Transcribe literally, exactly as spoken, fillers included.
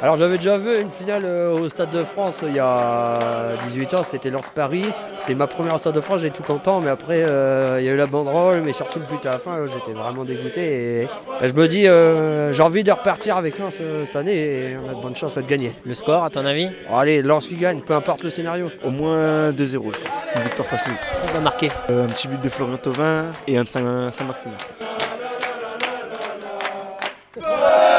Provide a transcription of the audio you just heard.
Alors j'avais déjà vu une finale euh, au Stade de France euh, il y a dix-huit ans, c'était Lens Paris. C'était ma première au Stade de France, j'étais tout content, mais après euh, il y a eu la banderole, mais surtout le but à la fin, euh, j'étais vraiment dégoûté. Et, et je me dis, euh, j'ai envie de repartir avec Lens euh, cette année et on a de bonnes chances de gagner. Le score, à ton avis? Bon, allez, Lens qui gagne, peu importe le scénario. Au moins deux zéro, je pense. Une victoire facile. Qui va marquer? Euh, un petit but de Florian Thauvin et un de Saint- Saint-Maximin.